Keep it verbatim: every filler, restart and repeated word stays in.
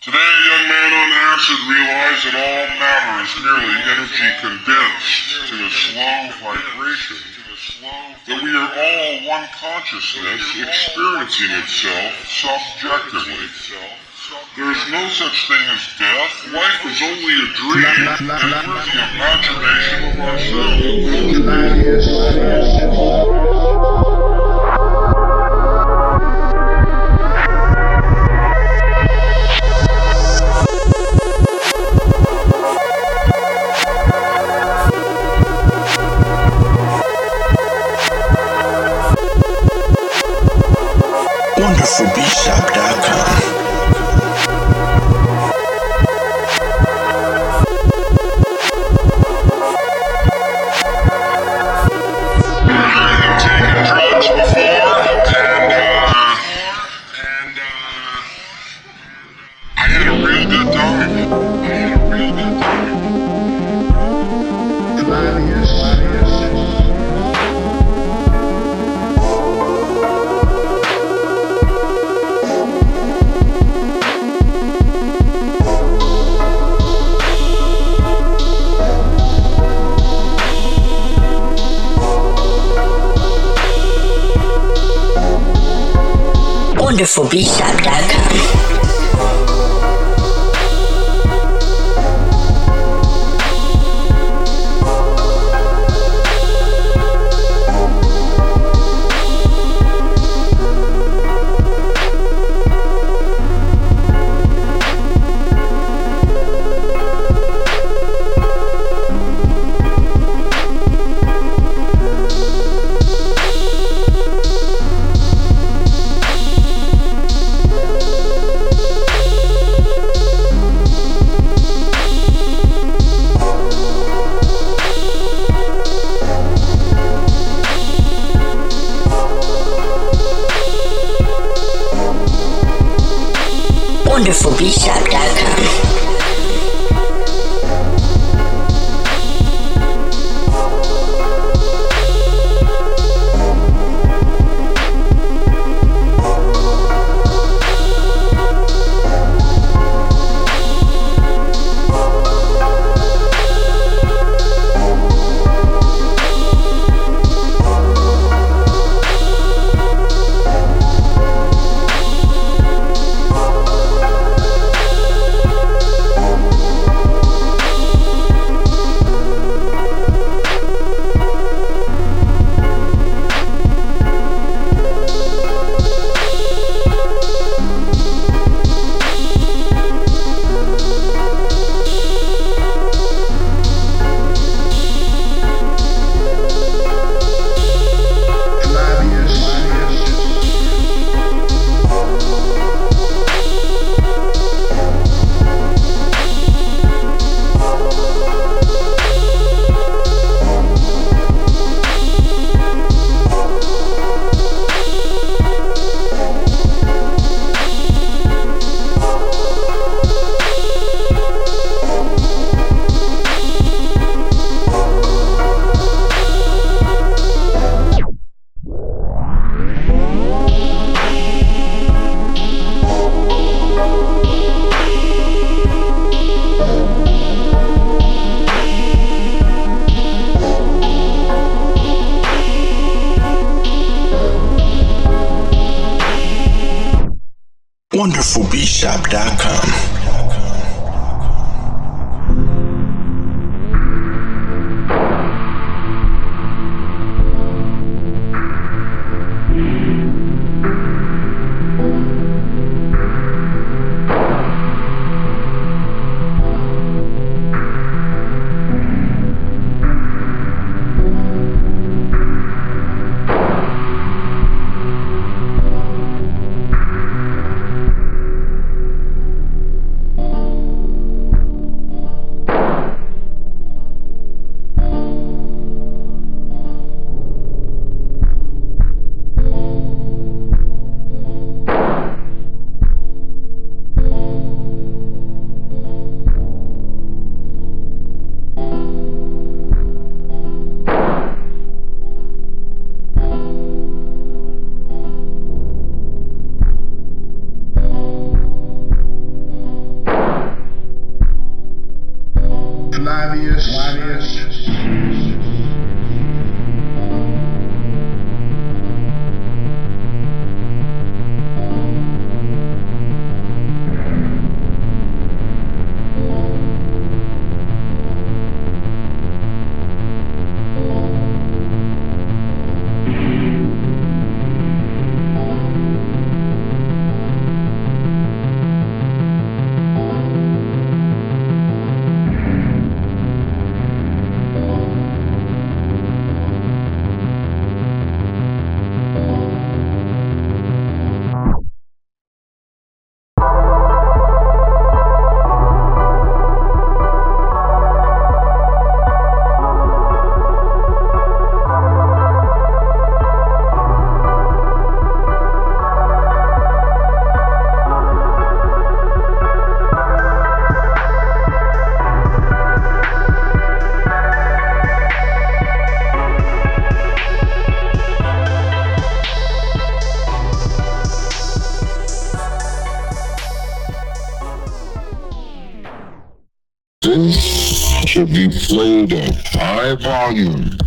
Today, a young man on acid realized that all matter is merely energy condensed to a slow vibration. That we are all one consciousness experiencing itself subjectively. There is no such thing as death. Life is only a dream, and we're the imagination of ourselves. wonderful beat shop dot com. wonderful beat shop dot com. wonderful beat shop dot com. wonderful beat shop dot com. This should be played at high volume.